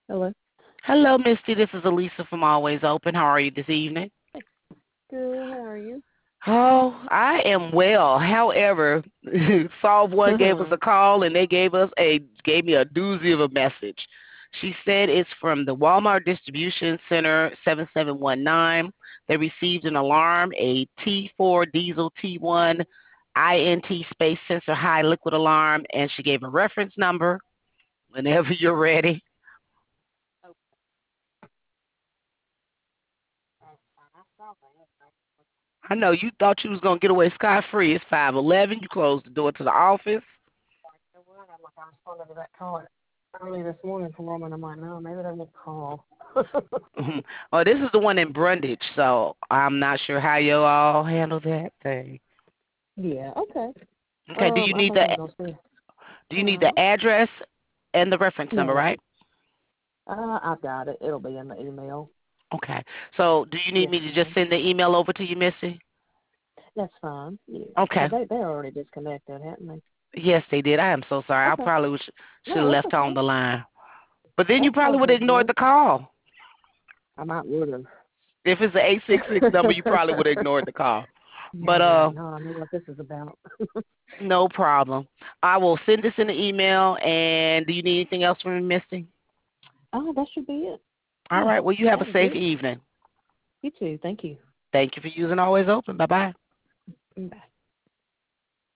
Hello. Hello, Misty. This is Elisa from Always Open. How are you this evening? Good. How are you? Oh, I am well. However, Solve One gave us a call and they gave me a doozy of a message. She said it's from the Walmart Distribution Center 7719. They received an alarm, a T4 diesel T1 INT space sensor high liquid alarm, and she gave a reference number whenever you're ready. Oh, that's fine. I saw that. I know you thought you was gonna get away scot free. It's 5:11. You closed the door to the office. You know what? I'm like, I responded to that call early this morning from Roman. I'm like, no, maybe they won't call. Oh, this is the one in Brundage, so I'm not sure how you all handle that thing. Yeah. Okay. Okay, I think I'm gonna see. do you need Uh, the address and the reference number, no. right? I've got it. It'll be in the email. Okay. So do you need Yes, me to just ma'am. send the email over to you, Missy? That's fine. Yeah. Okay. Cause they're already disconnected, hadn't they? Yes, they did. I am so sorry. I Okay. probably should No, have that's left her on okay. the line. But then you That's probably would have perfectly ignored good. the call. I might would have. If it's an 866 number, you probably would have ignored the call. Yeah, But I'd be like, no, I know what this is about. no problem. I will send this in the email. And do you need anything else from me, Misty? Oh, that should be it. All Yeah, right. Well, you have a that was safe it. evening. You too. Thank you. Thank you for using Always Open. Bye bye. Bye.